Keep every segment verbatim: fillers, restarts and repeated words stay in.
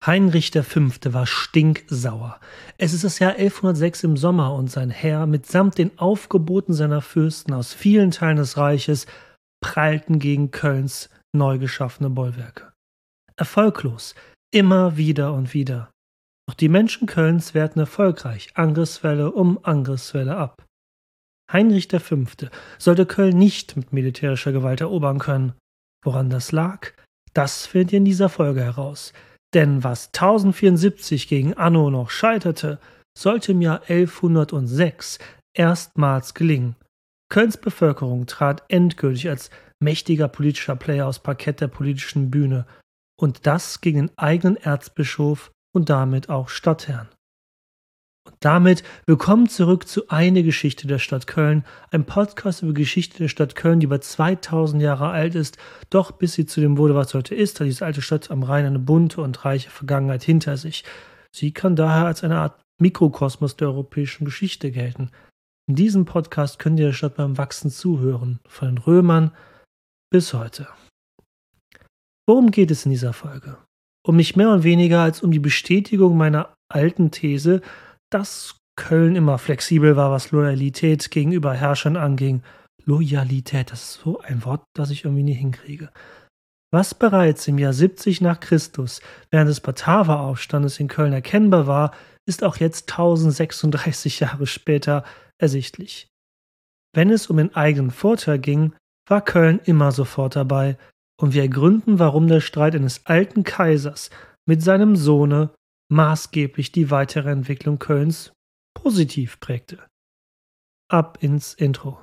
Heinrich der Fünfte war stinksauer. Es ist das Jahr elfhundertsechs im Sommer und sein Heer mitsamt den Aufgeboten seiner Fürsten aus vielen Teilen des Reiches prallten gegen Kölns neu geschaffene Bollwerke. Erfolglos, immer wieder und wieder. Doch die Menschen Kölns wehrten erfolgreich Angriffswelle um Angriffswelle ab. Heinrich der Fünfte sollte Köln nicht mit militärischer Gewalt erobern können. Woran das lag, das findet ihr in dieser Folge heraus. Denn was tausendvierundsiebzig gegen Anno noch scheiterte, sollte im Jahr elfhundertsechs erstmals gelingen. Kölns Bevölkerung trat endgültig als mächtiger politischer Player aufs Parkett der politischen Bühne und das gegen den eigenen Erzbischof und damit auch Stadtherrn. Und damit willkommen zurück zu Eine Geschichte der Stadt Köln, ein Podcast über Geschichte der Stadt Köln, die über zweitausend Jahre alt ist, doch bis sie zu dem wurde, was heute ist, hat diese alte Stadt am Rhein eine bunte und reiche Vergangenheit hinter sich. Sie kann daher als eine Art Mikrokosmos der europäischen Geschichte gelten. In diesem Podcast könnt ihr der Stadt beim Wachsen zuhören, von den Römern bis heute. Worum geht es in dieser Folge? Um nicht mehr und weniger als um die Bestätigung meiner alten These, dass Köln immer flexibel war, was Loyalität gegenüber Herrschern anging. Loyalität, das ist so ein Wort, das ich irgendwie nie hinkriege. Was bereits im Jahr siebzig nach Christus während des Bataveraufstandes in Köln erkennbar war, ist auch jetzt tausendsechsunddreißig Jahre später ersichtlich. Wenn es um den eigenen Vorteil ging, war Köln immer sofort dabei und wir ergründen, warum der Streit eines alten Kaisers mit seinem Sohne maßgeblich die weitere Entwicklung Kölns positiv prägte. Ab ins Intro.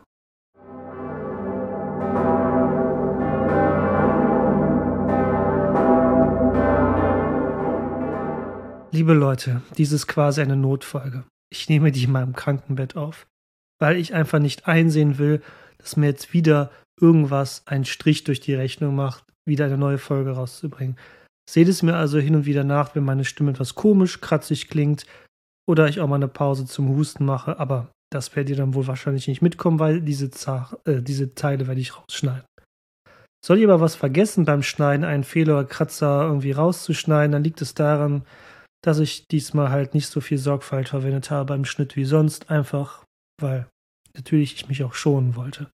Liebe Leute, dies ist quasi eine Notfolge. Ich nehme die in meinem Krankenbett auf, weil ich einfach nicht einsehen will, dass mir jetzt wieder irgendwas einen Strich durch die Rechnung macht, wieder eine neue Folge rauszubringen. Seht es mir also hin und wieder nach, wenn meine Stimme etwas komisch, kratzig klingt oder ich auch mal eine Pause zum Husten mache, aber das werdet ihr dann wohl wahrscheinlich nicht mitkommen, weil diese, Zach- äh, diese Teile werde ich rausschneiden. Soll ich aber was vergessen beim Schneiden, einen Fehler oder Kratzer irgendwie rauszuschneiden, dann liegt es daran, dass ich diesmal halt nicht so viel Sorgfalt verwendet habe beim Schnitt wie sonst, einfach weil natürlich ich mich auch schonen wollte.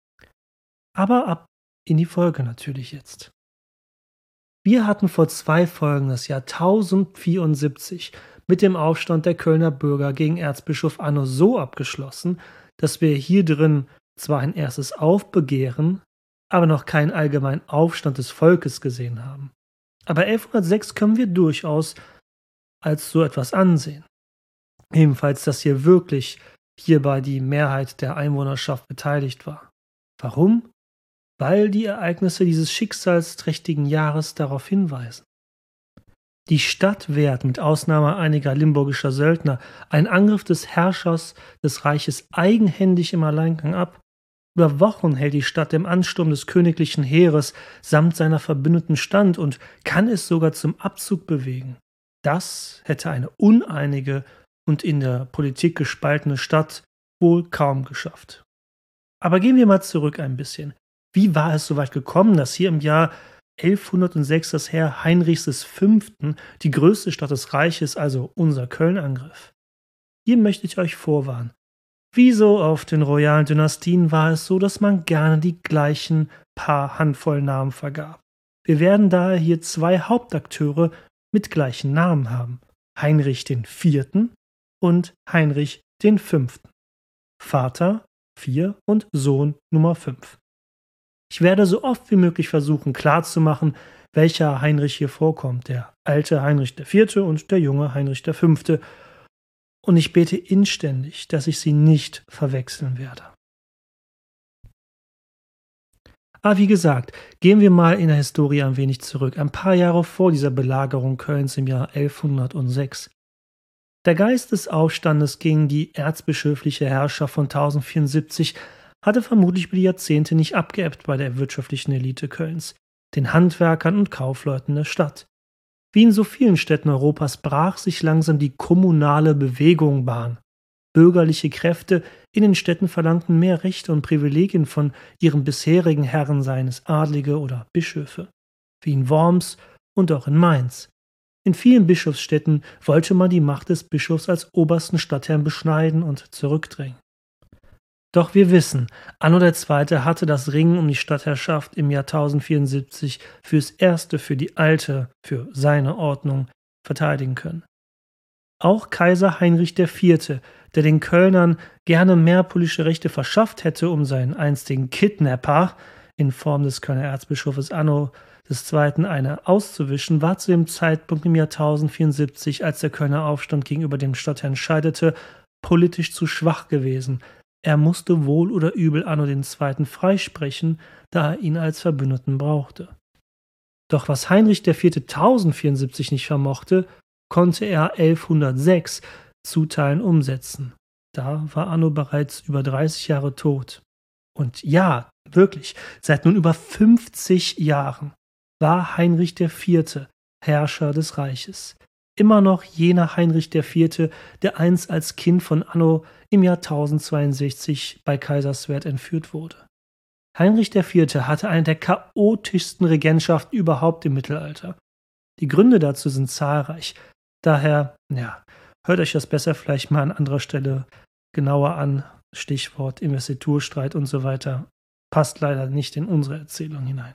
Aber ab in die Folge natürlich jetzt. Wir hatten vor zwei Folgen das Jahr tausendvierundsiebzig mit dem Aufstand der Kölner Bürger gegen Erzbischof Anno so abgeschlossen, dass wir hier drin zwar ein erstes Aufbegehren, aber noch keinen allgemeinen Aufstand des Volkes gesehen haben. Aber elfhundertsechs können wir durchaus als so etwas ansehen. Ebenfalls, dass hier wirklich hierbei die Mehrheit der Einwohnerschaft beteiligt war. Warum? Weil die Ereignisse dieses schicksalsträchtigen Jahres darauf hinweisen. Die Stadt wehrt mit Ausnahme einiger limburgischer Söldner einen Angriff des Herrschers des Reiches eigenhändig im Alleingang ab. Über Wochen hält die Stadt dem Ansturm des königlichen Heeres samt seiner Verbündeten stand und kann es sogar zum Abzug bewegen. Das hätte eine uneinige und in der Politik gespaltene Stadt wohl kaum geschafft. Aber gehen wir mal zurück ein bisschen. Wie war es so weit gekommen, dass hier im Jahr elfhundertsechs das Heer Heinrichs des Fünften die größte Stadt des Reiches, also unser Köln, angriff? Hier möchte ich euch vorwarnen. Wie so auf den royalen Dynastien war es so, dass man gerne die gleichen paar Handvoll Namen vergab. Wir werden daher hier zwei Hauptakteure mit gleichen Namen haben. Heinrich den Vierten und Heinrich den Fünften. Vater vier und Sohn Nummer fünf. Ich werde so oft wie möglich versuchen klarzumachen, welcher Heinrich hier vorkommt, der alte Heinrich der Vierte und der junge Heinrich der Fünfte. Und ich bete inständig, dass ich sie nicht verwechseln werde. Aber wie gesagt, gehen wir mal in der Historie ein wenig zurück, ein paar Jahre vor dieser Belagerung Kölns im Jahr elfhundertsechs. Der Geist des Aufstandes gegen die erzbischöfliche Herrschaft von tausendvierundsiebzig hatte vermutlich über die Jahrzehnte nicht abgeebbt bei der wirtschaftlichen Elite Kölns, den Handwerkern und Kaufleuten der Stadt. Wie in so vielen Städten Europas brach sich langsam die kommunale Bewegung Bahn. Bürgerliche Kräfte in den Städten verlangten mehr Rechte und Privilegien von ihren bisherigen Herren, seien es Adlige oder Bischöfe, wie in Worms und auch in Mainz. In vielen Bischofsstädten wollte man die Macht des Bischofs als obersten Stadtherrn beschneiden und zurückdrängen. Doch wir wissen, Anno der Zweite hatte das Ringen um die Stadtherrschaft im Jahr tausendvierundsiebzig fürs Erste für die alte, für seine Ordnung verteidigen können. Auch Kaiser Heinrich der Vierte, der den Kölnern gerne mehr politische Rechte verschafft hätte, um seinen einstigen Kidnapper in Form des Kölner Erzbischofes Anno des Zweiten eine auszuwischen, war zu dem Zeitpunkt im Jahr tausendvierundsiebzig, als der Kölner Aufstand gegenüber dem Stadtherrn scheiterte, politisch zu schwach gewesen. Er musste wohl oder übel Anno den Zweiten freisprechen, da er ihn als Verbündeten brauchte. Doch was Heinrich der Vierte tausendvierundsiebzig nicht vermochte, konnte er elfhundertsechs zu Teilen umsetzen. Da war Anno bereits über dreißig Jahre tot. Und ja, wirklich, seit nun über fünfzig Jahren war Heinrich der Vierte Herrscher des Reiches. Immer noch jener Heinrich der Vierte, der einst als Kind von Anno im Jahr tausendzweiundsechzig bei Kaiserswerth entführt wurde. Heinrich der Vierte hatte eine der chaotischsten Regentschaften überhaupt im Mittelalter. Die Gründe dazu sind zahlreich. Daher, ja, hört euch das besser vielleicht mal an anderer Stelle genauer an. Stichwort Investiturstreit und so weiter. Passt leider nicht in unsere Erzählung hinein.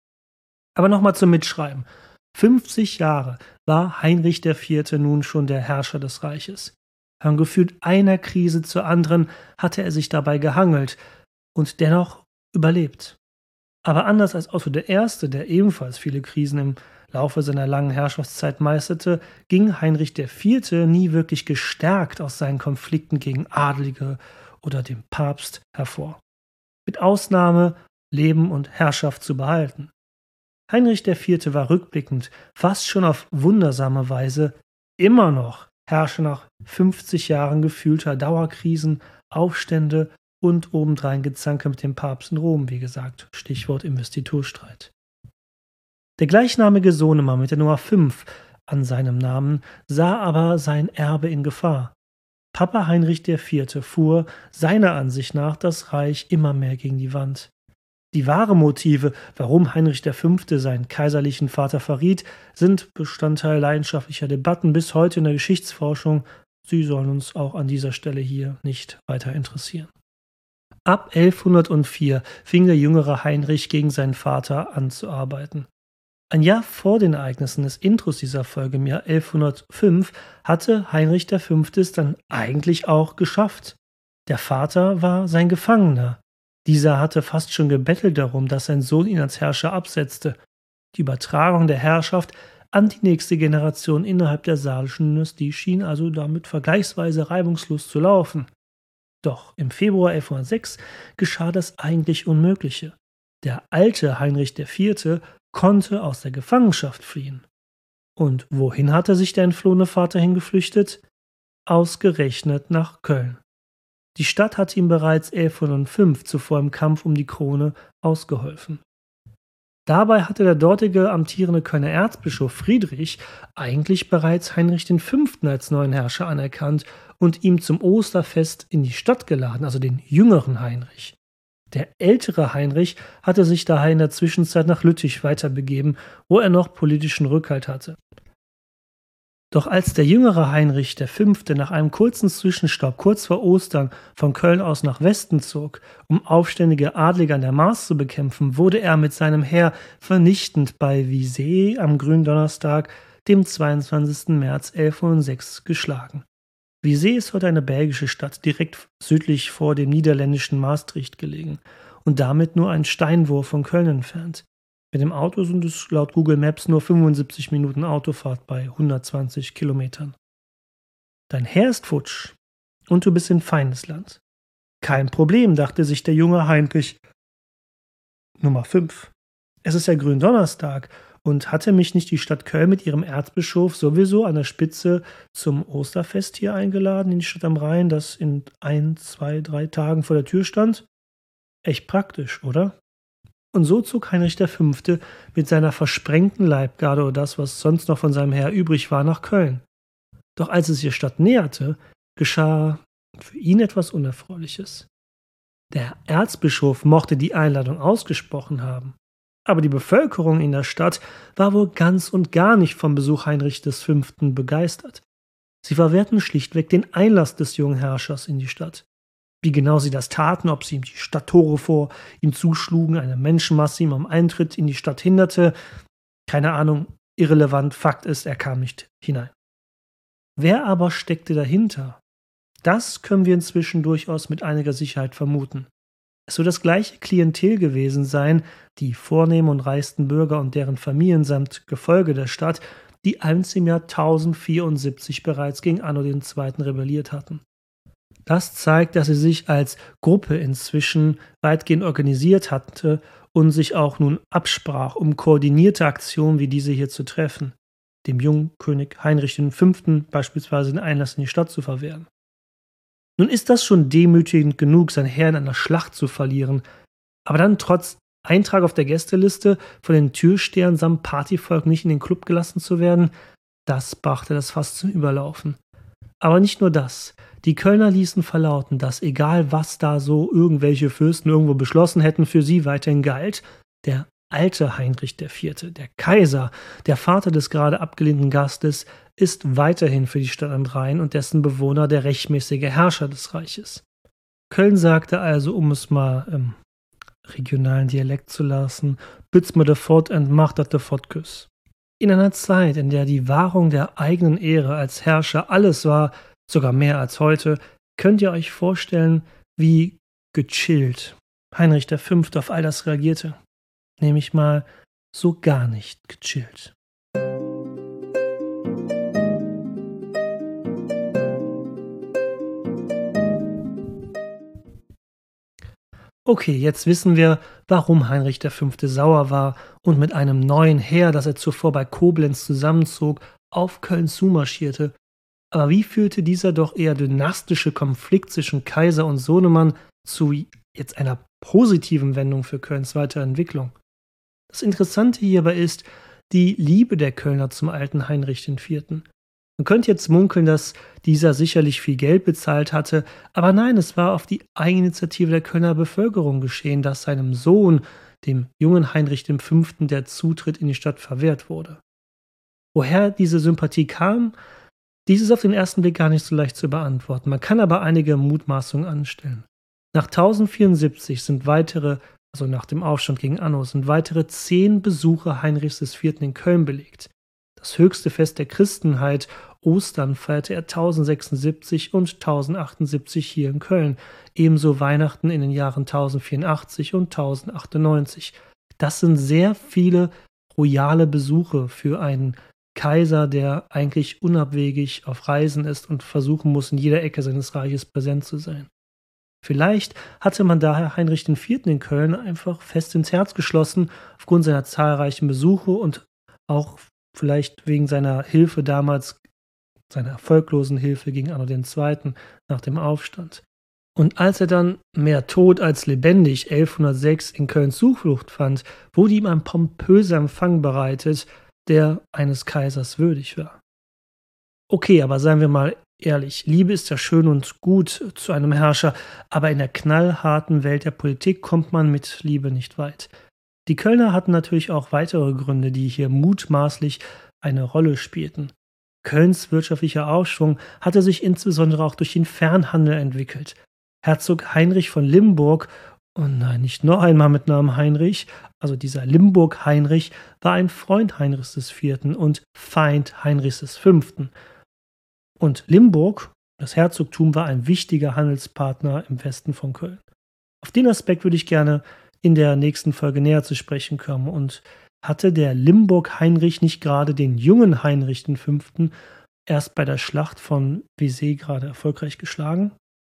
Aber nochmal zum Mitschreiben. fünfzig Jahre war Heinrich der Vierte nun schon der Herrscher des Reiches. Von gefühlt einer Krise zur anderen hatte er sich dabei gehangelt und dennoch überlebt. Aber anders als Otto der Erste, der ebenfalls viele Krisen im Laufe seiner langen Herrschaftszeit meisterte, ging Heinrich der Vierte nie wirklich gestärkt aus seinen Konflikten gegen Adlige oder dem Papst hervor. Mit Ausnahme, Leben und Herrschaft zu behalten. Heinrich der Vierte war rückblickend, fast schon auf wundersame Weise, immer noch Herrscher nach fünfzig Jahren gefühlter Dauerkrisen, Aufstände und obendrein Gezanke mit dem Papst in Rom, wie gesagt, Stichwort Investiturstreit. Der gleichnamige Sohnemann mit der Nummer fünf an seinem Namen sah aber sein Erbe in Gefahr. Papa Heinrich der Vierte fuhr seiner Ansicht nach das Reich immer mehr gegen die Wand. Die wahren Motive, warum Heinrich der Fünfte seinen kaiserlichen Vater verriet, sind Bestandteil leidenschaftlicher Debatten bis heute in der Geschichtsforschung. Sie sollen uns auch an dieser Stelle hier nicht weiter interessieren. Ab elfhundertvier fing der jüngere Heinrich gegen seinen Vater an zu arbeiten. Ein Jahr vor den Ereignissen des Intros dieser Folge im Jahr elfhundertfünf hatte Heinrich der Fünfte es dann eigentlich auch geschafft. Der Vater war sein Gefangener. Dieser hatte fast schon gebettelt darum, dass sein Sohn ihn als Herrscher absetzte. Die Übertragung der Herrschaft an die nächste Generation innerhalb der salischen Dynastie schien also damit vergleichsweise reibungslos zu laufen. Doch im Februar elfhundertsechs geschah das eigentlich Unmögliche. Der alte Heinrich der Vierte konnte aus der Gefangenschaft fliehen. Und wohin hatte sich der entflohene Vater hingeflüchtet? Ausgerechnet nach Köln. Die Stadt hatte ihm bereits elfhundertfünf zuvor im Kampf um die Krone ausgeholfen. Dabei hatte der dortige amtierende Kölner Erzbischof Friedrich eigentlich bereits Heinrich den Fünften als neuen Herrscher anerkannt und ihm zum Osterfest in die Stadt geladen, also den jüngeren Heinrich. Der ältere Heinrich hatte sich daher in der Zwischenzeit nach Lüttich weiterbegeben, wo er noch politischen Rückhalt hatte. Doch als der jüngere Heinrich der Fünfte nach einem kurzen Zwischenstopp kurz vor Ostern von Köln aus nach Westen zog, um aufständige Adlige an der Maas zu bekämpfen, wurde er mit seinem Heer vernichtend bei Visé am Gründonnerstag, dem zweiundzwanzigsten März elfhundertsechs, geschlagen. Visé ist heute eine belgische Stadt, direkt südlich vor dem niederländischen Maastricht gelegen und damit nur einen Steinwurf von Köln entfernt. Mit dem Auto sind es laut Google Maps nur fünfundsiebzig Minuten Autofahrt bei hundertzwanzig Kilometern. Dein Heer ist futsch und du bist in Feindesland. Kein Problem, dachte sich der junge Heinrich. Nummer fünf. Es ist ja Gründonnerstag und hatte mich nicht die Stadt Köln mit ihrem Erzbischof sowieso an der Spitze zum Osterfest hier eingeladen in die Stadt am Rhein, das in ein, zwei, drei Tagen vor der Tür stand? Echt praktisch, oder? Und so zog Heinrich der Fünfte mit seiner versprengten Leibgarde oder das, was sonst noch von seinem Heer übrig war, nach Köln. Doch als es die Stadt näherte, geschah für ihn etwas Unerfreuliches. Der Erzbischof mochte die Einladung ausgesprochen haben, Aber die Bevölkerung in der Stadt war wohl ganz und gar nicht vom Besuch Heinrich des Fünften begeistert. Sie verwehrten schlichtweg den Einlass des jungen Herrschers in die Stadt. Wie genau sie das taten, ob sie ihm die Stadttore vor ihm zuschlugen, eine Menschenmasse ihm am Eintritt in die Stadt hinderte, keine Ahnung, irrelevant, Fakt ist, er kam nicht hinein. Wer aber steckte dahinter? Das können wir inzwischen durchaus mit einiger Sicherheit vermuten. Es soll das gleiche Klientel gewesen sein, die vornehmen und reichsten Bürger und deren Familien samt Gefolge der Stadt, die einst im Jahr tausendvierundsiebzig bereits gegen Anno den Zweiten rebelliert hatten. Das zeigt, dass sie sich als Gruppe inzwischen weitgehend organisiert hatte und sich auch nun absprach, um koordinierte Aktionen wie diese hier zu treffen, dem jungen König Heinrich den Fünften beispielsweise den Einlass in die Stadt zu verwehren. Nun ist das schon demütigend genug, sein Heer in einer Schlacht zu verlieren, aber dann trotz Eintrag auf der Gästeliste von den Türstehern samt Partyvolk nicht in den Club gelassen zu werden, das brachte das Fass zum Überlaufen. Aber nicht nur das. Die Kölner ließen verlauten, dass egal was da so irgendwelche Fürsten irgendwo beschlossen hätten, für sie weiterhin galt, der alte Heinrich der Vierte, der Kaiser, der Vater des gerade abgelehnten Gastes, ist weiterhin für die Stadt am Rhein und dessen Bewohner der rechtmäßige Herrscher des Reiches. Köln sagte also, um es mal im regionalen Dialekt zu lassen, bütz mir de fort und mach dat de fortküss. In einer Zeit, in der die Wahrung der eigenen Ehre als Herrscher alles war, sogar mehr als heute, könnt ihr euch vorstellen, wie gechillt Heinrich der Fünfte auf all das reagierte. Nämlich mal so gar nicht gechillt. Okay, jetzt wissen wir, warum Heinrich der Fünfte sauer war und mit einem neuen Heer, das er zuvor bei Koblenz zusammenzog, auf Köln zumarschierte. Aber wie führte dieser doch eher dynastische Konflikt zwischen Kaiser und Sohnemann zu jetzt einer positiven Wendung für Kölns weitere Entwicklung? Das Interessante hierbei ist die Liebe der Kölner zum alten Heinrich den Vierten. Man könnte jetzt munkeln, dass dieser sicherlich viel Geld bezahlt hatte, aber nein, es war auf die Eigeninitiative der Kölner Bevölkerung geschehen, dass seinem Sohn, dem jungen Heinrich dem Fünften, der Zutritt in die Stadt verwehrt wurde. Woher diese Sympathie kam, dies ist auf den ersten Blick gar nicht so leicht zu beantworten. Man kann aber einige Mutmaßungen anstellen. Nach tausendvierundsiebzig sind weitere, also nach dem Aufstand gegen Anno, sind weitere zehn Besuche Heinrichs des Vierten in Köln belegt. Das höchste Fest der Christenheit, Ostern, feierte er tausendsechsundsiebzig und tausendachtundsiebenzig hier in Köln, ebenso Weihnachten in den Jahren tausendvierundachtzig und tausendachtundneunzig. Das sind sehr viele royale Besuche für einen Kaiser, der eigentlich unabwegig auf Reisen ist und versuchen muss, in jeder Ecke seines Reiches präsent zu sein. Vielleicht hatte man daher Heinrich den Vierten in Köln einfach fest ins Herz geschlossen, aufgrund seiner zahlreichen Besuche und auch vielleicht wegen seiner Hilfe damals, seiner erfolglosen Hilfe gegen Anno den Zweiten nach dem Aufstand. Und als er dann mehr tot als lebendig elfhundertsechs in Köln Zuflucht fand, wurde ihm ein pompöser Empfang bereitet, der eines Kaisers würdig war. Okay, aber seien wir mal ehrlich, Liebe ist ja schön und gut zu einem Herrscher, aber in der knallharten Welt der Politik kommt man mit Liebe nicht weit. Die Kölner hatten natürlich auch weitere Gründe, die hier mutmaßlich eine Rolle spielten. Kölns wirtschaftlicher Aufschwung hatte sich insbesondere auch durch den Fernhandel entwickelt. Herzog Heinrich von Limburg, oh nein, nicht noch einmal mit Namen Heinrich, also dieser Limburg-Heinrich, war ein Freund Heinrichs des Vierten und Feind Heinrichs des Fünften. Und Limburg, das Herzogtum, war ein wichtiger Handelspartner im Westen von Köln. Auf den Aspekt würde ich gerne in der nächsten Folge näher zu sprechen kommen. Und hatte der Limburg-Heinrich nicht gerade den jungen Heinrich den Fünften erst bei der Schlacht von Vézé gerade erfolgreich geschlagen?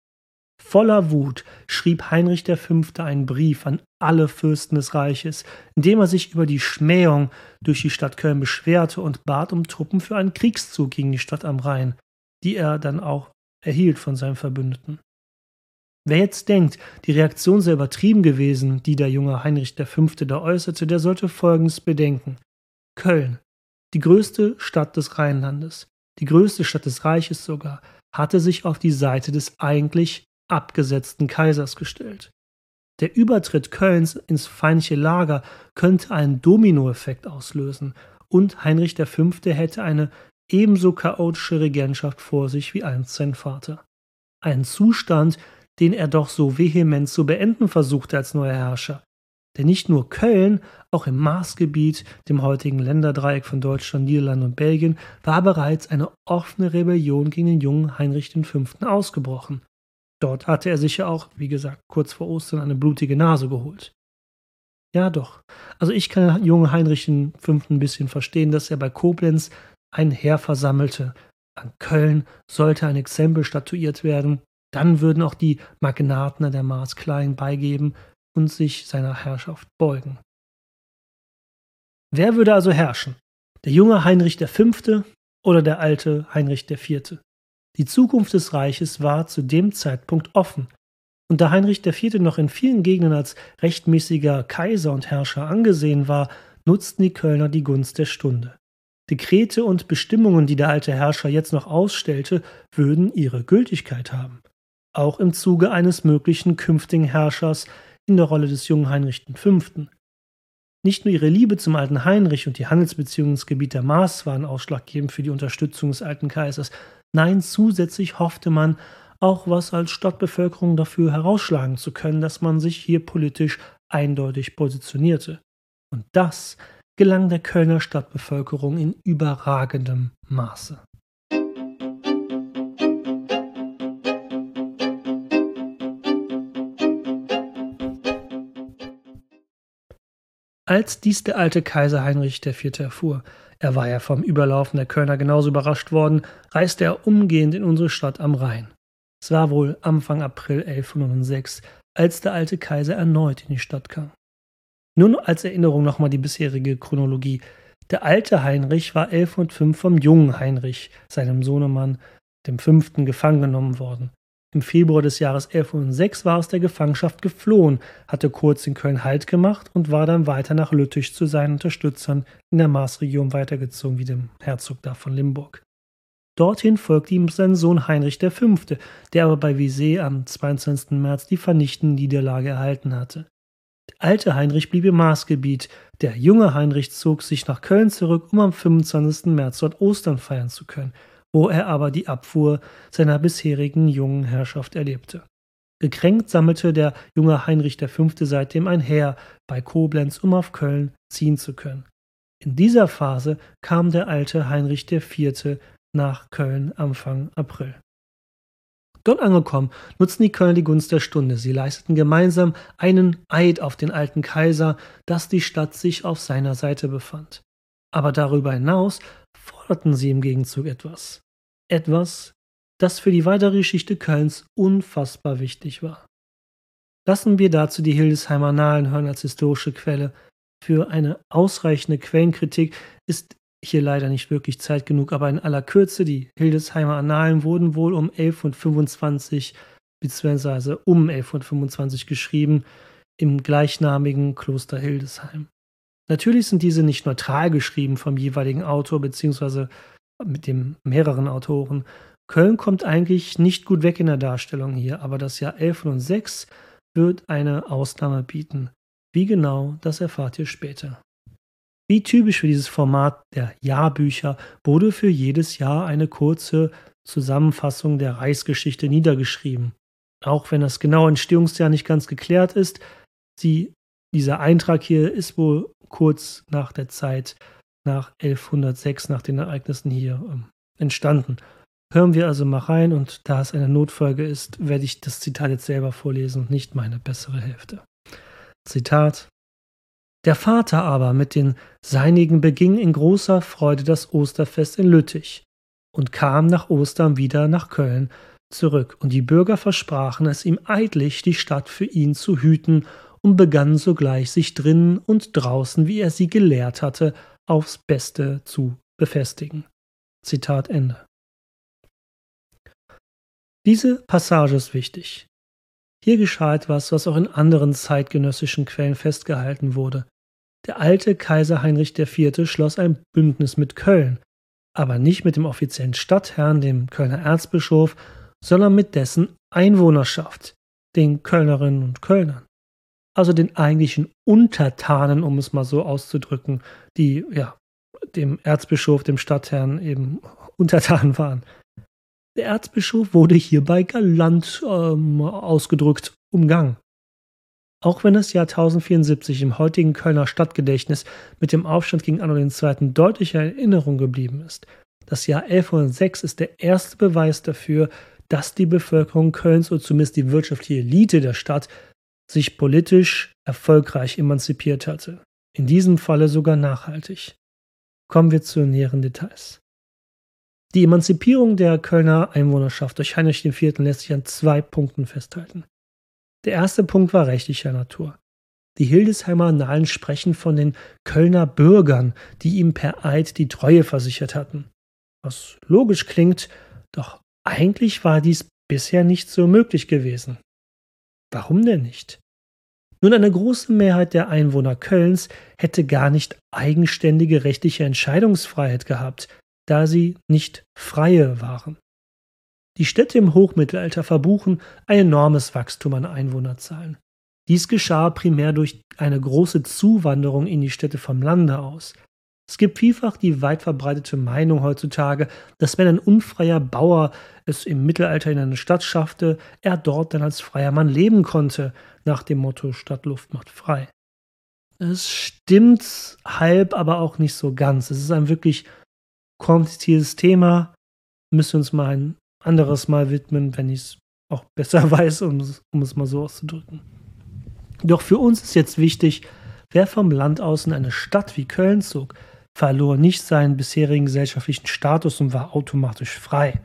Voller Wut schrieb Heinrich der Fünfte einen Brief an alle Fürsten des Reiches, in dem er sich über die Schmähung durch die Stadt Köln beschwerte und bat um Truppen für einen Kriegszug gegen die Stadt am Rhein, die er dann auch erhielt von seinen Verbündeten. Wer jetzt denkt, die Reaktion sei übertrieben gewesen, die der junge Heinrich der Fünfte da äußerte, der sollte Folgendes bedenken. Köln, die größte Stadt des Rheinlandes, die größte Stadt des Reiches sogar, hatte sich auf die Seite des eigentlich abgesetzten Kaisers gestellt. Der Übertritt Kölns ins feindliche Lager könnte einen Dominoeffekt auslösen und Heinrich der Fünfte hätte eine ebenso chaotische Regentschaft vor sich wie einst sein Vater. Ein Zustand, den er doch so vehement zu beenden versuchte als neuer Herrscher. Denn nicht nur Köln, auch im Marsgebiet, dem heutigen Länderdreieck von Deutschland, Niederlanden und Belgien, war bereits eine offene Rebellion gegen den jungen Heinrich den Fünften ausgebrochen. Dort hatte er sich ja auch, wie gesagt, kurz vor Ostern eine blutige Nase geholt. Ja doch, also ich kann den jungen Heinrich den Fünften ein bisschen verstehen, dass er bei Koblenz ein Heer versammelte. An Köln sollte ein Exempel statuiert werden, dann würden auch die Magnaten an der Maas klein beigeben und sich seiner Herrschaft beugen. Wer würde also herrschen? Der junge Heinrich der Fünfte oder der alte Heinrich der Vierte? Die Zukunft des Reiches war zu dem Zeitpunkt offen. Und da Heinrich der Vierte noch in vielen Gegenden als rechtmäßiger Kaiser und Herrscher angesehen war, nutzten die Kölner die Gunst der Stunde. Dekrete und Bestimmungen, die der alte Herrscher jetzt noch ausstellte, würden ihre Gültigkeit haben. Auch im Zuge eines möglichen künftigen Herrschers in der Rolle des jungen Heinrich den Fünften. Nicht nur ihre Liebe zum alten Heinrich und die Handelsbeziehungen ins Gebiet der Maas waren ausschlaggebend für die Unterstützung des alten Kaisers. Nein, zusätzlich hoffte man, auch was als Stadtbevölkerung dafür herausschlagen zu können, dass man sich hier politisch eindeutig positionierte. Und das gelang der Kölner Stadtbevölkerung in überragendem Maße. Als dies der alte Kaiser Heinrich der Vierte erfuhr, er war ja vom Überlaufen der Kölner genauso überrascht worden, reiste er umgehend in unsere Stadt am Rhein. Es war wohl Anfang April elfhundertsechs, als der alte Kaiser erneut in die Stadt kam. Nun als Erinnerung nochmal die bisherige Chronologie. Der alte Heinrich war elfhundertfünf vom jungen Heinrich, seinem Sohnemann, dem Fünften, gefangen genommen worden. Im Februar des Jahres elfhundertsechs war aus der Gefangenschaft geflohen, hatte kurz in Köln Halt gemacht und war dann weiter nach Lüttich zu seinen Unterstützern in der Maasregion weitergezogen, wie dem Herzog da von Limburg. Dorthin folgte ihm sein Sohn Heinrich der Fünfte, der aber bei Visé am zweiundzwanzigsten März die vernichtende Niederlage erhalten hatte. Der alte Heinrich blieb im Maasgebiet, der junge Heinrich zog sich nach Köln zurück, um am fünfundzwanzigsten März dort Ostern feiern zu können, wo er aber die Abfuhr seiner bisherigen jungen Herrschaft erlebte. Gekränkt sammelte der junge Heinrich der Fünfte seitdem ein Heer bei Koblenz, um auf Köln ziehen zu können. In dieser Phase kam der alte Heinrich der Vierte nach Köln Anfang April. Dort angekommen, nutzten die Kölner die Gunst der Stunde. Sie leisteten gemeinsam einen Eid auf den alten Kaiser, dass die Stadt sich auf seiner Seite befand. Aber darüber hinaus forderten sie im Gegenzug etwas. Etwas, das für die weitere Geschichte Kölns unfassbar wichtig war. Lassen wir dazu die Hildesheimer Annalen hören als historische Quelle. Für eine ausreichende Quellenkritik ist hier leider nicht wirklich Zeit genug, aber in aller Kürze, die Hildesheimer Annalen wurden wohl um elfhundertfünfundzwanzig bzw. um elfhundertfünfundzwanzig geschrieben im gleichnamigen Kloster Hildesheim. Natürlich sind diese nicht neutral geschrieben vom jeweiligen Autor bzw. mit dem mehreren Autoren. Köln kommt eigentlich nicht gut weg in der Darstellung hier, aber das Jahr elfhundertsechs wird eine Ausnahme bieten. Wie genau, das erfahrt ihr später. Wie typisch für dieses Format der Jahrbücher wurde für jedes Jahr eine kurze Zusammenfassung der Reichsgeschichte niedergeschrieben. Auch wenn das genaue Entstehungsjahr nicht ganz geklärt ist, sie, dieser Eintrag hier ist wohl kurz nach der Zeit nach elfhundertsechs, nach den Ereignissen hier ähm, entstanden. Hören wir also mal rein und da es eine Notfolge ist, werde ich das Zitat jetzt selber vorlesen und nicht meine bessere Hälfte. Zitat: Der Vater aber mit den Seinigen beging in großer Freude das Osterfest in Lüttich und kam nach Ostern wieder nach Köln zurück, und die Bürger versprachen es ihm eidlich, die Stadt für ihn zu hüten, und begannen sogleich, sich drinnen und draußen, wie er sie gelehrt hatte, aufs Beste zu befestigen. Zitat Ende. Diese Passage ist wichtig. Hier geschah etwas, was auch in anderen zeitgenössischen Quellen festgehalten wurde. Der alte Kaiser Heinrich der Vierte schloss ein Bündnis mit Köln, aber nicht mit dem offiziellen Stadtherrn, dem Kölner Erzbischof, sondern mit dessen Einwohnerschaft, den Kölnerinnen und Kölnern. also den eigentlichen Untertanen, um es mal so auszudrücken, die ja dem Erzbischof, dem Stadtherrn eben untertan waren. Der Erzbischof wurde hierbei galant ähm, ausgedrückt umgangen. Auch wenn das Jahr tausendvierundsiebzig im heutigen Kölner Stadtgedächtnis mit dem Aufstand gegen Anno der Zweite deutlicher Erinnerung geblieben ist, das Jahr elfhundertsechs ist der erste Beweis dafür, dass die Bevölkerung Kölns oder zumindest die wirtschaftliche Elite der Stadt sich politisch erfolgreich emanzipiert hatte. In diesem Falle sogar nachhaltig. Kommen wir zu näheren Details. Die Emanzipierung der Kölner Einwohnerschaft durch Heinrich der Vierte lässt sich an zwei Punkten festhalten. Der erste Punkt war rechtlicher Natur. Die Hildesheimer Annalen sprechen von den Kölner Bürgern, die ihm per Eid die Treue versichert hatten. Was logisch klingt, doch eigentlich war dies bisher nicht so möglich gewesen. Warum denn nicht? Nun, eine große Mehrheit der Einwohner Kölns hätte gar nicht eigenständige rechtliche Entscheidungsfreiheit gehabt, da sie nicht Freie waren. Die Städte im Hochmittelalter verbuchen ein enormes Wachstum an Einwohnerzahlen. Dies geschah primär durch eine große Zuwanderung in die Städte vom Lande aus. Es gibt vielfach die weit verbreitete Meinung heutzutage, dass wenn ein unfreier Bauer es im Mittelalter in eine Stadt schaffte, er dort dann als freier Mann leben konnte, nach dem Motto Stadtluft macht frei. Es stimmt halb, aber auch nicht so ganz. Es ist ein wirklich kompliziertes Thema. Müssen wir uns mal ein anderes Mal widmen, wenn ich es auch besser weiß, um es, um es mal so auszudrücken. Doch für uns ist jetzt wichtig, wer vom Land aus in eine Stadt wie Köln zog, verlor nicht seinen bisherigen gesellschaftlichen Status und war automatisch frei.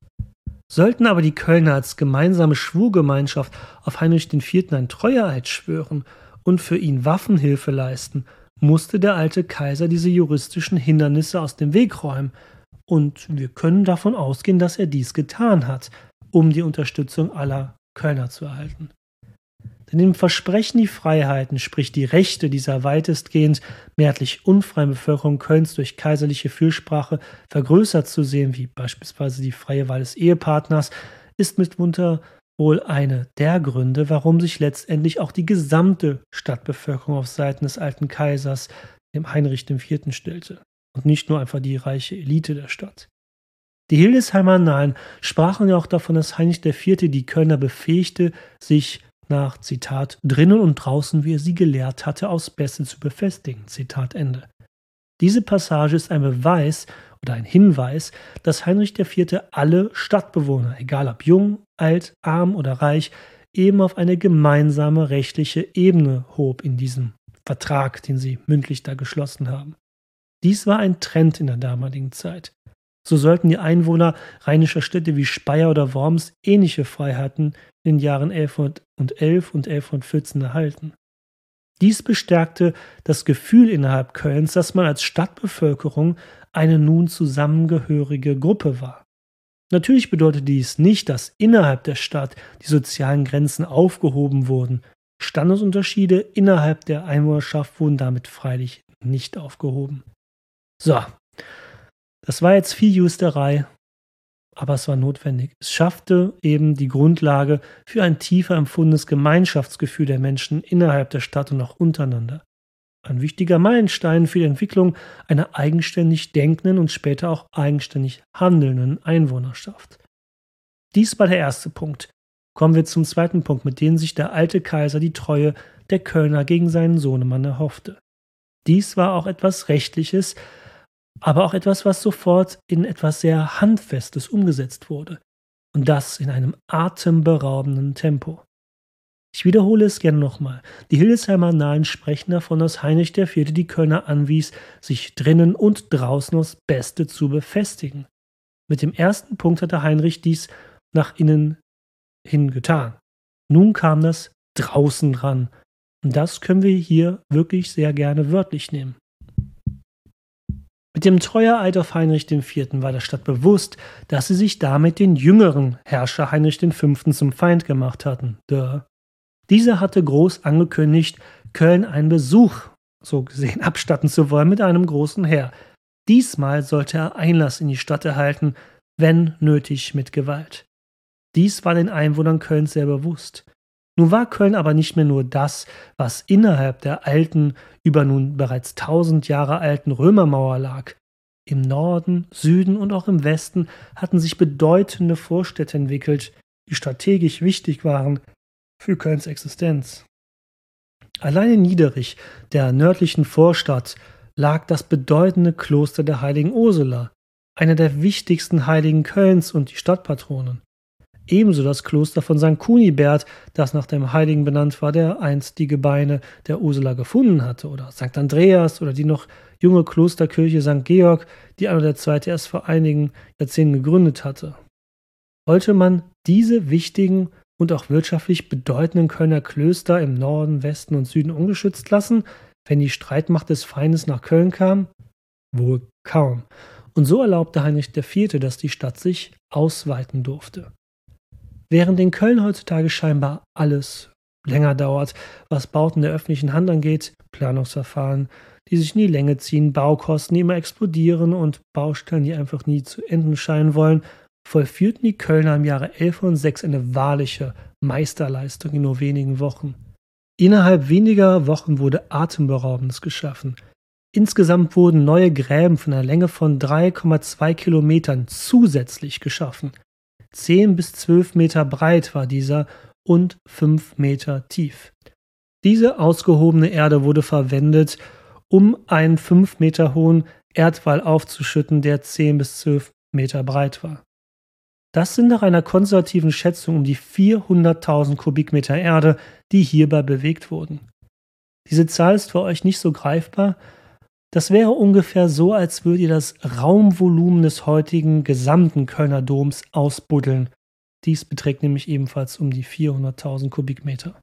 Sollten aber die Kölner als gemeinsame Schwurgemeinschaft auf Heinrich der Vierte einen Treueeid schwören und für ihn Waffenhilfe leisten, musste der alte Kaiser diese juristischen Hindernisse aus dem Weg räumen, und wir können davon ausgehen, dass er dies getan hat, um die Unterstützung aller Kölner zu erhalten. Denn im Versprechen, die Freiheiten, sprich die Rechte dieser weitestgehend mehrheitlich unfreien Bevölkerung Kölns durch kaiserliche Fürsprache vergrößert zu sehen, wie beispielsweise die freie Wahl des Ehepartners, ist mitunter wohl eine der Gründe, warum sich letztendlich auch die gesamte Stadtbevölkerung auf Seiten des alten Kaisers, dem Heinrich der Vierte, stellte und nicht nur einfach die reiche Elite der Stadt. Die Hildesheimer Annalen sprachen ja auch davon, dass Heinrich der Vierte die Kölner befähigte, sich nach, Zitat, drinnen und draußen, wie er sie gelehrt hatte, aufs Beste zu befestigen, Zitat Ende. Diese Passage ist ein Beweis oder ein Hinweis, dass Heinrich der Vierte alle Stadtbewohner, egal ob jung, alt, arm oder reich, eben auf eine gemeinsame rechtliche Ebene hob in diesem Vertrag, den sie mündlich da geschlossen haben. Dies war ein Trend in der damaligen Zeit. So sollten die Einwohner rheinischer Städte wie Speyer oder Worms ähnliche Freiheiten in den Jahren elfhundertelf und elfhundertvierzehn erhalten. Dies bestärkte das Gefühl innerhalb Kölns, dass man als Stadtbevölkerung eine nun zusammengehörige Gruppe war. Natürlich bedeutet dies nicht, dass innerhalb der Stadt die sozialen Grenzen aufgehoben wurden. Standesunterschiede innerhalb der Einwohnerschaft wurden damit freilich nicht aufgehoben. So, das war jetzt viel Justerei, aber es war notwendig. Es schaffte eben die Grundlage für ein tiefer empfundenes Gemeinschaftsgefühl der Menschen innerhalb der Stadt und auch untereinander. Ein wichtiger Meilenstein für die Entwicklung einer eigenständig denkenden und später auch eigenständig handelnden Einwohnerschaft. Dies war der erste Punkt. Kommen wir zum zweiten Punkt, mit dem sich der alte Kaiser die Treue der Kölner gegen seinen Sohnemann erhoffte. Dies war auch etwas Rechtliches, aber auch etwas, was sofort in etwas sehr Handfestes umgesetzt wurde. Und das in einem atemberaubenden Tempo. Ich wiederhole es gerne nochmal. Die Hildesheimer Annalen sprechen davon, dass Heinrich der Vierte die Kölner anwies, sich drinnen und draußen aufs Beste zu befestigen. Mit dem ersten Punkt hatte Heinrich dies nach innen hin getan. Nun kam das draußen dran. Und das können wir hier wirklich sehr gerne wörtlich nehmen. Mit dem Treueeid auf Heinrich der Vierte war der Stadt bewusst, dass sie sich damit den jüngeren Herrscher Heinrich der Fünfte zum Feind gemacht hatten. Duh. Dieser hatte groß angekündigt, Köln einen Besuch, so gesehen, abstatten zu wollen mit einem großen Heer. Diesmal sollte er Einlass in die Stadt erhalten, wenn nötig mit Gewalt. Dies war den Einwohnern Kölns sehr bewusst. Nun war Köln aber nicht mehr nur das, was innerhalb der alten, über nun bereits tausend Jahre alten Römermauer lag. Im Norden, Süden und auch im Westen hatten sich bedeutende Vorstädte entwickelt, die strategisch wichtig waren für Kölns Existenz. Allein in Niederich, der nördlichen Vorstadt, lag das bedeutende Kloster der heiligen Ursula, einer der wichtigsten Heiligen Kölns und die Stadtpatronin. Ebenso das Kloster von Sankt Kunibert, das nach dem Heiligen benannt war, der einst die Gebeine der Ursula gefunden hatte, oder Sankt Andreas oder die noch junge Klosterkirche Sankt Georg, die Anno der Zweite erst vor einigen Jahrzehnten gegründet hatte. Wollte man diese wichtigen und auch wirtschaftlich bedeutenden Kölner Klöster im Norden, Westen und Süden ungeschützt lassen, wenn die Streitmacht des Feindes nach Köln kam? Wohl kaum. Und so erlaubte Heinrich der Vierte, dass die Stadt sich ausweiten durfte. Während in Köln heutzutage scheinbar alles länger dauert, was Bauten der öffentlichen Hand angeht, Planungsverfahren, die sich nie Länge ziehen, Baukosten, die immer explodieren und Baustellen, die einfach nie zu enden scheinen wollen, vollführten die Kölner im Jahre elfhundertsechs eine wahrliche Meisterleistung in nur wenigen Wochen. Innerhalb weniger Wochen wurde Atemberaubendes geschaffen. Insgesamt wurden neue Gräben von einer Länge von drei Komma zwei Kilometern zusätzlich geschaffen. zehn bis zwölf Meter breit war dieser und fünf Meter tief. Diese ausgehobene Erde wurde verwendet, um einen fünf Meter hohen Erdwall aufzuschütten, der zehn bis zwölf Meter breit war. Das sind nach einer konservativen Schätzung um die vierhunderttausend Kubikmeter Erde, die hierbei bewegt wurden. Diese Zahl ist für euch nicht so greifbar. Das wäre ungefähr so, als würdet ihr das Raumvolumen des heutigen gesamten Kölner Doms ausbuddeln. Dies beträgt nämlich ebenfalls um die vierhunderttausend Kubikmeter.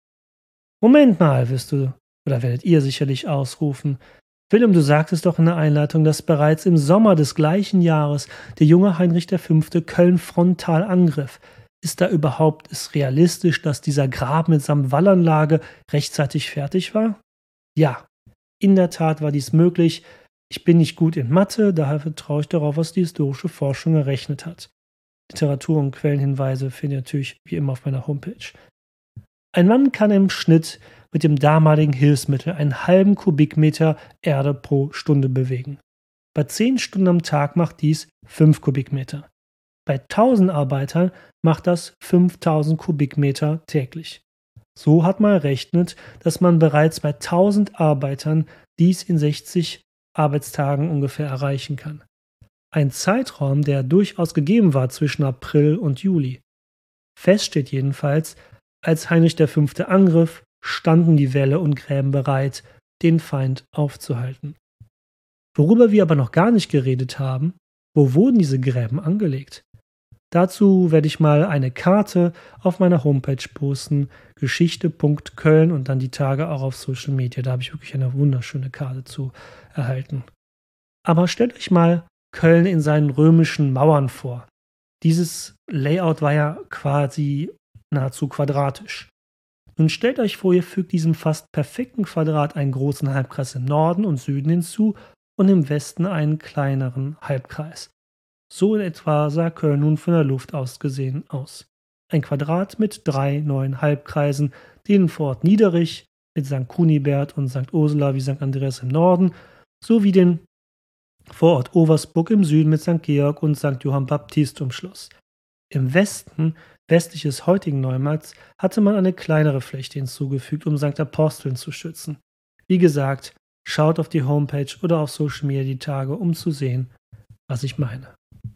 Moment mal, wirst du oder werdet ihr sicherlich ausrufen. Wilhelm, du sagtest doch in der Einleitung, dass bereits im Sommer des gleichen Jahres der junge Heinrich der Fünfte Köln frontal angriff. Ist da überhaupt es realistisch, dass dieser Graben mitsamt Wallanlage rechtzeitig fertig war? Ja, in der Tat war dies möglich. Ich bin nicht gut in Mathe, daher vertraue ich darauf, was die historische Forschung errechnet hat. Literatur und Quellenhinweise findet ihr natürlich wie immer auf meiner Homepage. Ein Mann kann im Schnitt mit dem damaligen Hilfsmittel einen halben Kubikmeter Erde pro Stunde bewegen. Bei zehn Stunden am Tag macht dies fünf Kubikmeter. Bei tausend Arbeitern macht das fünftausend Kubikmeter täglich. So hat man errechnet, dass man bereits bei tausend Arbeitern dies in sechzig Arbeitstagen ungefähr erreichen kann. Ein Zeitraum, der durchaus gegeben war zwischen April und Juli. Fest steht jedenfalls, als Heinrich der Fünfte angriff, standen die Wälle und Gräben bereit, den Feind aufzuhalten. Worüber wir aber noch gar nicht geredet haben, wo wurden diese Gräben angelegt? Dazu werde ich mal eine Karte auf meiner Homepage posten, geschichte punkt köln und dann die Tage auch auf Social Media. Da habe ich wirklich eine wunderschöne Karte zu erhalten. Aber stellt euch mal Köln in seinen römischen Mauern vor. Dieses Layout war ja quasi nahezu quadratisch. Nun stellt euch vor, ihr fügt diesem fast perfekten Quadrat einen großen Halbkreis im Norden und Süden hinzu und im Westen einen kleineren Halbkreis. So in etwa sah Köln nun von der Luft aus gesehen aus. Ein Quadrat mit drei neuen Halbkreisen, denen vor Ort Niederich mit Sankt Kunibert und Sankt Ursula wie Sankt Andreas im Norden, sowie den Vorort Oversburg im Süden mit Sankt Georg und Sankt Johann Baptist umschloss. Im Westen, westlich des heutigen Neumarkts, hatte man eine kleinere Fläche hinzugefügt, um Sankt Aposteln zu schützen. Wie gesagt, schaut auf die Homepage oder auf Social Media die Tage, um zu sehen, was ich meine.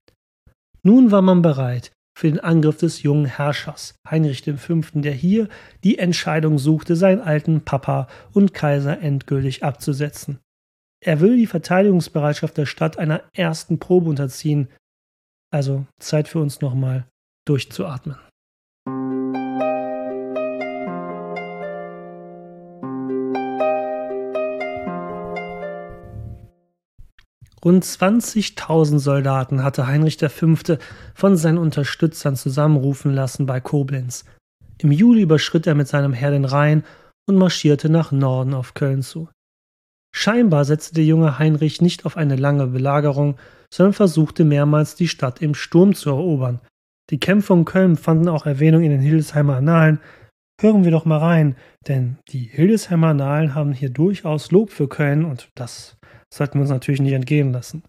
Nun war man bereit für den Angriff des jungen Herrschers, Heinrich der Fünfte, der hier die Entscheidung suchte, seinen alten Papa und Kaiser endgültig abzusetzen. Er will die Verteidigungsbereitschaft der Stadt einer ersten Probe unterziehen. Also Zeit für uns nochmal durchzuatmen. Rund zwanzigtausend Soldaten hatte Heinrich der Fünfte von seinen Unterstützern zusammenrufen lassen bei Koblenz. Im Juli überschritt er mit seinem Heer den Rhein und marschierte nach Norden auf Köln zu. Scheinbar setzte der junge Heinrich nicht auf eine lange Belagerung, sondern versuchte mehrmals, die Stadt im Sturm zu erobern. Die Kämpfe um Köln fanden auch Erwähnung in den Hildesheimer Annalen. Hören wir doch mal rein, denn die Hildesheimer Annalen haben hier durchaus Lob für Köln und das sollten wir uns natürlich nicht entgehen lassen.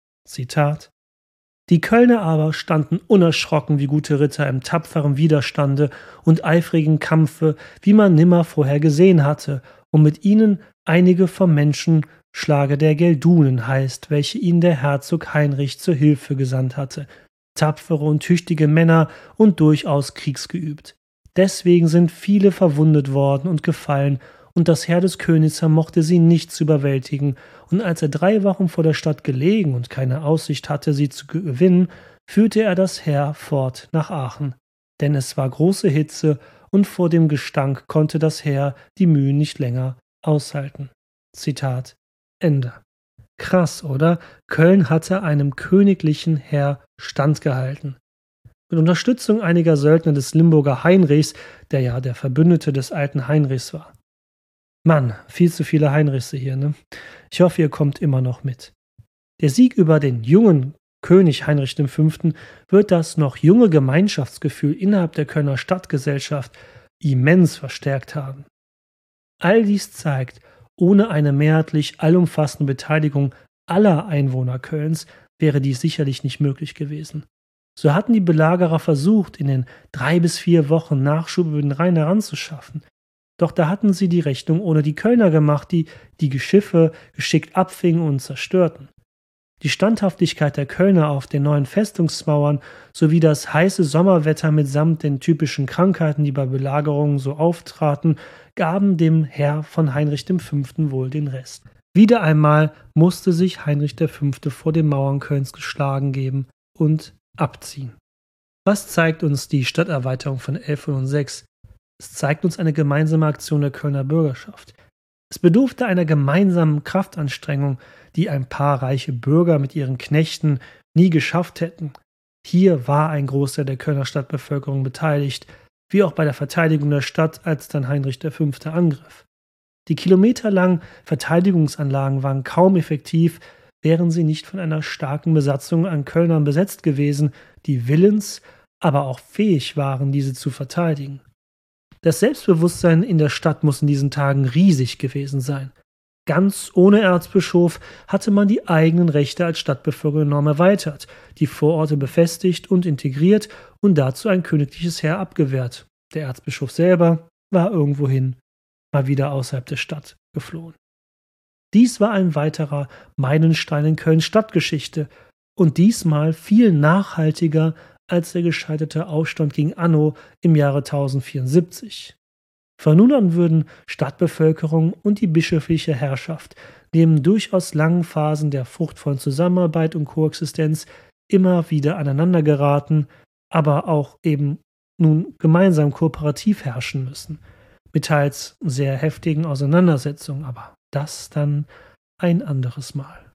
Zitat: Die Kölner aber standen unerschrocken wie gute Ritter im tapferen Widerstande und eifrigen Kampfe, wie man nimmer vorher gesehen hatte, und mit ihnen einige vom Menschenschlage der Geldunen heißt, welche ihnen der Herzog Heinrich zur Hilfe gesandt hatte, tapfere und tüchtige Männer und durchaus kriegsgeübt. Deswegen sind viele verwundet worden und gefallen, und das Heer des Königs vermochte sie nicht zu überwältigen, und als er drei Wochen vor der Stadt gelegen und keine Aussicht hatte, sie zu gewinnen, führte er das Heer fort nach Aachen. Denn es war große Hitze, und vor dem Gestank konnte das Heer die Mühen nicht länger aushalten. Zitat Ende. Krass, oder? Köln hatte einem königlichen Heer standgehalten. Mit Unterstützung einiger Söldner des Limburger Heinrichs, der ja der Verbündete des alten Heinrichs war. Mann, viel zu viele Heinrichse hier, ne? Ich hoffe, ihr kommt immer noch mit. Der Sieg über den jungen König Heinrich der Fünfte wird das noch junge Gemeinschaftsgefühl innerhalb der Kölner Stadtgesellschaft immens verstärkt haben. All dies zeigt, ohne eine mehrheitlich allumfassende Beteiligung aller Einwohner Kölns wäre dies sicherlich nicht möglich gewesen. So hatten die Belagerer versucht, in den drei bis vier Wochen Nachschub über den Rhein heranzuschaffen. Doch da hatten sie die Rechnung ohne die Kölner gemacht, die die Schiffe geschickt abfingen und zerstörten. Die Standhaftigkeit der Kölner auf den neuen Festungsmauern sowie das heiße Sommerwetter mitsamt den typischen Krankheiten, die bei Belagerungen so auftraten, gaben dem Heer von Heinrich der Fünfte wohl den Rest. Wieder einmal musste sich Heinrich der Fünfte vor den Mauern Kölns geschlagen geben und abziehen. Was zeigt uns die Stadterweiterung von elfhundertsechs? Es zeigt uns eine gemeinsame Aktion der Kölner Bürgerschaft. Es bedurfte einer gemeinsamen Kraftanstrengung, die ein paar reiche Bürger mit ihren Knechten nie geschafft hätten. Hier war ein Großteil der Kölner Stadtbevölkerung beteiligt, wie auch bei der Verteidigung der Stadt, als dann Heinrich der Fünfte angriff. Die kilometerlangen Verteidigungsanlagen waren kaum effektiv, wären sie nicht von einer starken Besatzung an Kölnern besetzt gewesen, die willens, aber auch fähig waren, diese zu verteidigen. Das Selbstbewusstsein in der Stadt muss in diesen Tagen riesig gewesen sein. Ganz ohne Erzbischof hatte man die eigenen Rechte als Stadtbevölkerung enorm erweitert, die Vororte befestigt und integriert und dazu ein königliches Heer abgewehrt. Der Erzbischof selber war irgendwohin, mal wieder außerhalb der Stadt, geflohen. Dies war ein weiterer Meilenstein in Kölns Stadtgeschichte und diesmal viel nachhaltiger als der gescheiterte Aufstand gegen Anno im Jahre tausendvierundsiebzig. Von nun an würden Stadtbevölkerung und die bischöfliche Herrschaft neben durchaus langen Phasen der fruchtvollen Zusammenarbeit und Koexistenz immer wieder aneinander geraten, aber auch eben nun gemeinsam kooperativ herrschen müssen, mit teils sehr heftigen Auseinandersetzungen, aber das dann ein anderes Mal.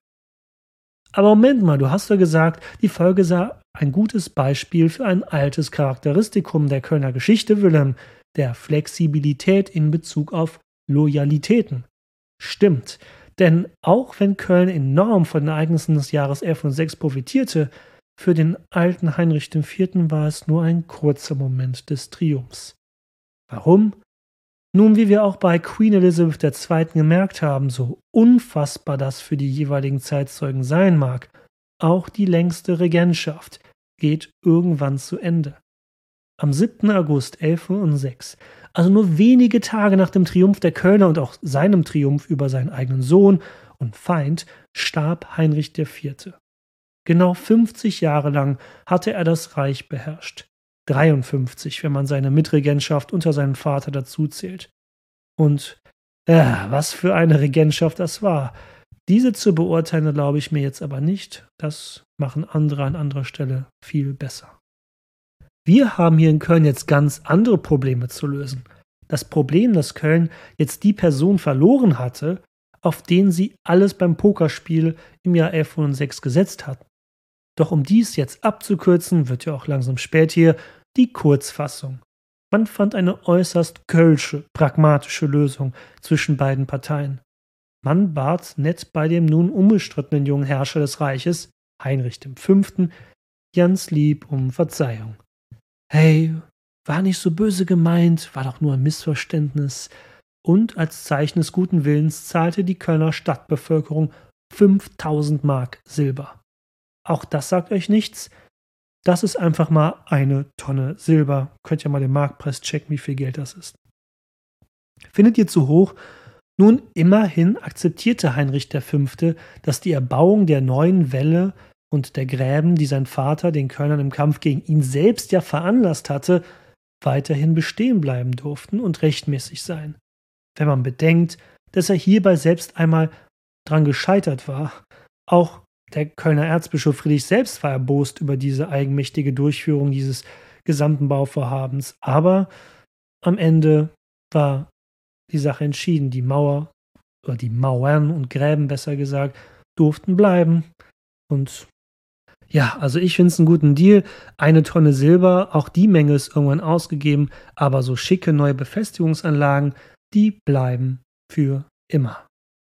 Aber Moment mal, du hast ja gesagt, die Folge sei ein gutes Beispiel für ein altes Charakteristikum der Kölner Geschichte, Wilhelm, der Flexibilität in Bezug auf Loyalitäten. Stimmt, denn auch wenn Köln enorm von den Ereignissen des Jahres elfhundertsechs profitierte, für den alten Heinrich der Vierte war es nur ein kurzer Moment des Triumphs. Warum? Nun, wie wir auch bei Queen Elizabeth der Zweite gemerkt haben, so unfassbar das für die jeweiligen Zeitzeugen sein mag, auch die längste Regentschaft geht irgendwann zu Ende. Am siebten August elfhundertsechs, also nur wenige Tage nach dem Triumph der Kölner und auch seinem Triumph über seinen eigenen Sohn und Feind, starb Heinrich der Vierte. Genau fünfzig Jahre lang hatte er das Reich beherrscht. dreiundfünfzig, wenn man seine Mitregentschaft unter seinem Vater dazuzählt. Und ja, was für eine Regentschaft das war. Diese zu beurteilen, glaube ich mir jetzt aber nicht. Das machen andere an anderer Stelle viel besser. Wir haben hier in Köln jetzt ganz andere Probleme zu lösen. Das Problem, dass Köln jetzt die Person verloren hatte, auf den sie alles beim Pokerspiel im Jahr elfhundertsechs gesetzt hatten. Doch um dies jetzt abzukürzen, wird ja auch langsam spät hier, die Kurzfassung. Man fand eine äußerst kölsche, pragmatische Lösung zwischen beiden Parteien. Man bat nett bei dem nun unbestrittenen jungen Herrscher des Reiches, Heinrich der Fünfte, ganz lieb um Verzeihung. Hey, war nicht so böse gemeint, war doch nur ein Missverständnis. Und als Zeichen des guten Willens zahlte die Kölner Stadtbevölkerung fünftausend Mark Silber. Auch das sagt euch nichts. Das ist einfach mal eine Tonne Silber. Könnt ihr mal den Marktpreis checken, wie viel Geld das ist. Findet ihr zu hoch? Nun, immerhin akzeptierte Heinrich der Fünfte, dass die Erbauung der neuen Wälle und der Gräben, die sein Vater den Kölnern im Kampf gegen ihn selbst ja veranlasst hatte, weiterhin bestehen bleiben durften und rechtmäßig seien. Wenn man bedenkt, dass er hierbei selbst einmal dran gescheitert war. Auch der Kölner Erzbischof Friedrich selbst war erbost über diese eigenmächtige Durchführung dieses gesamten Bauvorhabens. Aber am Ende war die Sache entschieden. Die Mauer, oder die Mauern und Gräben besser gesagt, durften bleiben. Und ja, also ich finde es einen guten Deal. Eine Tonne Silber, auch die Menge ist irgendwann ausgegeben, aber so schicke neue Befestigungsanlagen, die bleiben für immer.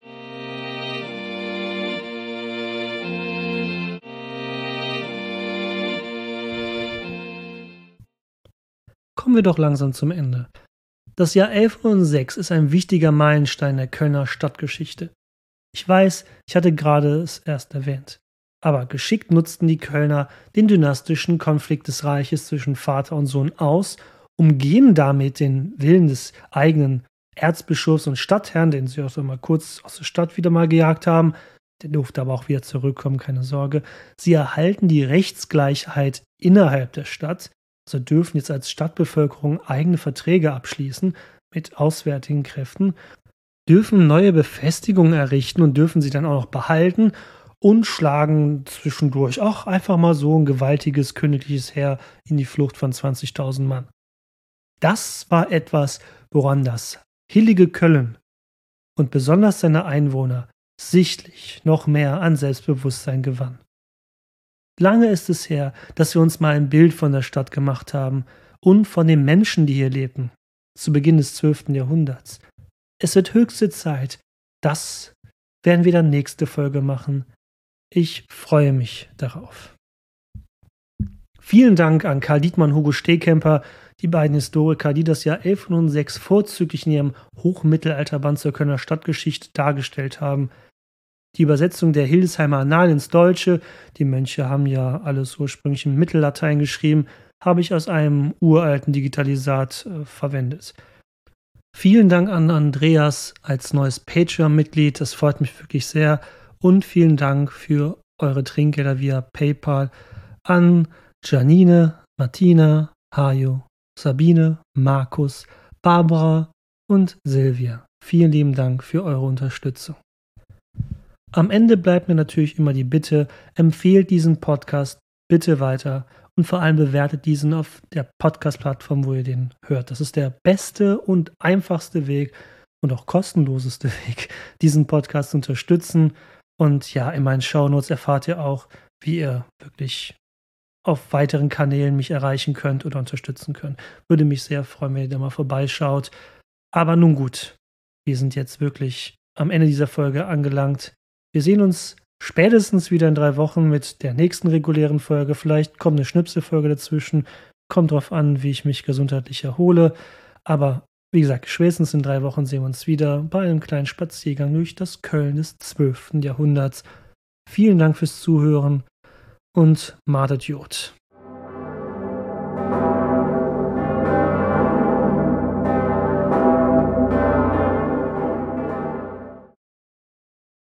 Kommen wir doch langsam zum Ende. Das Jahr elfhundertsechs ist ein wichtiger Meilenstein der Kölner Stadtgeschichte. Ich weiß, ich hatte gerade es erst erwähnt. Aber geschickt nutzten die Kölner den dynastischen Konflikt des Reiches zwischen Vater und Sohn aus, umgehen damit den Willen des eigenen Erzbischofs und Stadtherrn, den sie auch so mal kurz aus der Stadt wieder mal gejagt haben. Der durfte aber auch wieder zurückkommen, keine Sorge. Sie erhalten die Rechtsgleichheit innerhalb der Stadt. Also dürfen jetzt als Stadtbevölkerung eigene Verträge abschließen mit auswärtigen Kräften, dürfen neue Befestigungen errichten und dürfen sie dann auch noch behalten und schlagen zwischendurch auch einfach mal so ein gewaltiges königliches Heer in die Flucht von zwanzigtausend Mann. Das war etwas, woran das hillige Köln und besonders seine Einwohner sichtlich noch mehr an Selbstbewusstsein gewann. Lange ist es her, dass wir uns mal ein Bild von der Stadt gemacht haben und von den Menschen, die hier lebten, zu Beginn des zwölften Jahrhunderts. Es wird höchste Zeit. Das werden wir dann nächste Folge machen. Ich freue mich darauf. Vielen Dank an Karl Dietmann und Hugo Stehkemper, die beiden Historiker, die das Jahr elfhundertsechs vorzüglich in ihrem Hochmittelalterband zur Kölner Stadtgeschichte dargestellt haben. Die Übersetzung der Hildesheimer Annalen ins Deutsche, die Mönche haben ja alles ursprünglich im Mittellatein geschrieben, habe ich aus einem uralten Digitalisat äh, verwendet. Vielen Dank an Andreas als neues Patreon-Mitglied, das freut mich wirklich sehr. Und vielen Dank für eure Trinkgelder via PayPal an Janine, Martina, Hajo, Sabine, Markus, Barbara und Silvia. Vielen lieben Dank für eure Unterstützung. Am Ende bleibt mir natürlich immer die Bitte, empfehlt diesen Podcast bitte weiter und vor allem bewertet diesen auf der Podcast-Plattform, wo ihr den hört. Das ist der beste und einfachste Weg und auch kostenloseste Weg, diesen Podcast zu unterstützen. Und ja, in meinen Shownotes erfahrt ihr auch, wie ihr wirklich auf weiteren Kanälen mich erreichen könnt oder unterstützen könnt. Würde mich sehr freuen, wenn ihr da mal vorbeischaut. Aber nun gut, wir sind jetzt wirklich am Ende dieser Folge angelangt. Wir sehen uns spätestens wieder in drei Wochen mit der nächsten regulären Folge. Vielleicht kommt eine Schnipselfolge dazwischen. Kommt drauf an, wie ich mich gesundheitlich erhole. Aber wie gesagt, spätestens in drei Wochen sehen wir uns wieder bei einem kleinen Spaziergang durch das Köln des zwölften Jahrhunderts. Vielen Dank fürs Zuhören und Madet Jod.